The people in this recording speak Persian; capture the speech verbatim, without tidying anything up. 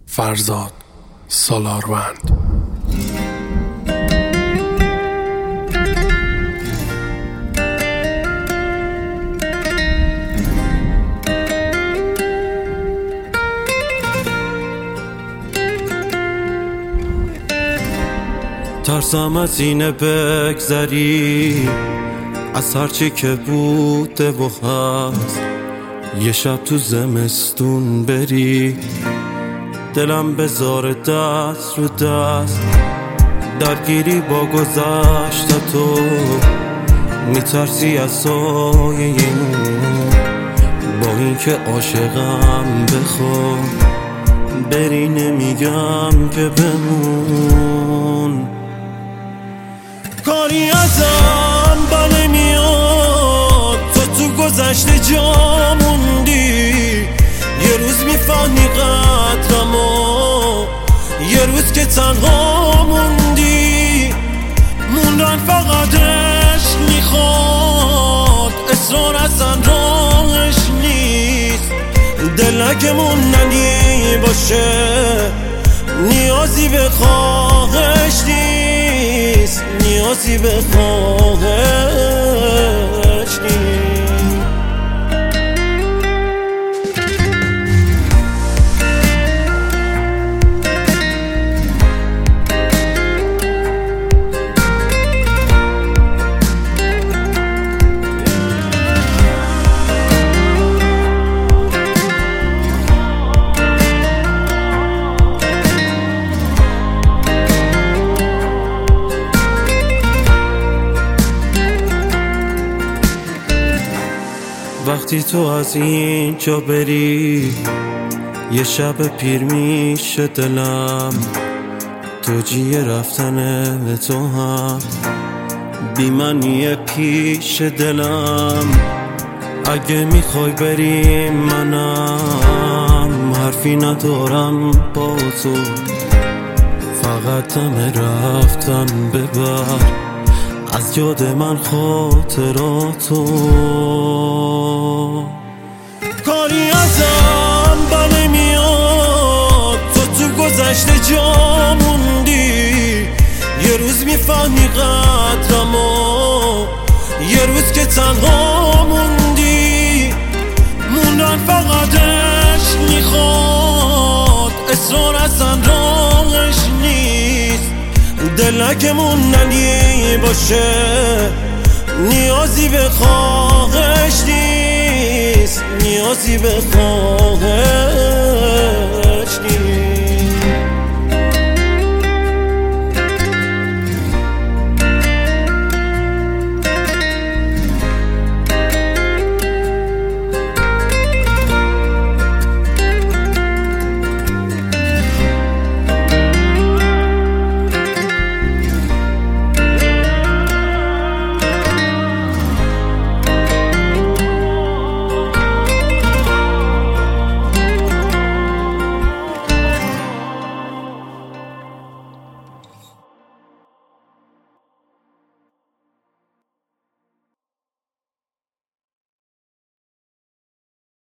فرزاد سالاروند. ترسم از اینه بگذری از هرچی که بوده و هست، یه شب تو زمستون بری دلم بذاره دست رو دست، درگیری با گذشته تو میترسی از سایه اون، با این که عاشقم بخوام بری نمیگم که بمون. کاری ازم بر نمیاد تو تو گذشته جا موندی، یه روز میفهمی قدرمو، یه روز که تنها موندی. موندن فقط عشق میخواد، اصرار اصلا راهش نیست. دل اگه موندنی باشه نیازی به خواهش نیست، نیازی به خواهش نیست. وقتی تو از اینجا بری یه شب پیر میشه دلم، توجیه رفتن تو هم بی منیه پیش دلم. اگه میخوای بریم منم حرفی ندارم با تو، فقط دم رفتن ببر از یاد من خاطراتو. کاری ازم بر نمیاد تو تو گذشته جا موندی، یه روز میفهمی قدرمو، یه روز که تنها موندی. موندن فقط عشق میخواد، اصرار اصلا راهش نیست. دل اگه موندنی باشه نیازی به خواهش نیست، نیازی به خواهش نیست.